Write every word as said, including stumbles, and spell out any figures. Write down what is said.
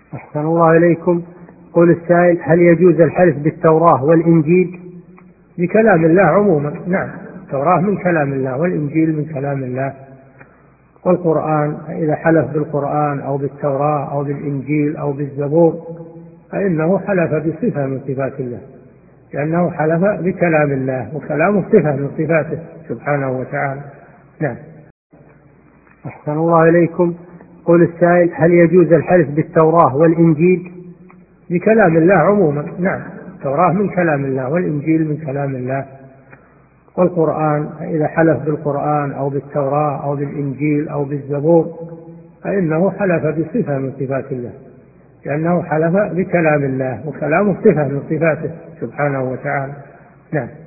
أحسن الله إليكم. قول السائل: هل يجوز الحلف بالتوراة والإنجيل؟ بكلام الله عموما، نعم. التوراة من كلام الله والإنجيل من كلام الله، والقرآن إذا حلف بالقرآن أو بالتوراة أو بالإنجيل أو بالزبور فإنه حلف بصفة من صفات الله، لأنه حلف بكلام الله، وكلامه صفة من صفاته سبحانه وتعالى. نعم. أحسن الله إليكم. قول السائل: هل يجوز الحلف بالتوراة والإنجيل؟ بكلام الله عموما، نعم. التوراة من كلام الله والإنجيل من كلام الله، والقرآن إذا حلف بالقرآن أو بالتوراة أو بالإنجيل أو بالزبور فإنه حلف بصفة من صفات الله، لأنه حلف بكلام الله، وكلامه صفة من صفاته سبحانه وتعالى. نعم.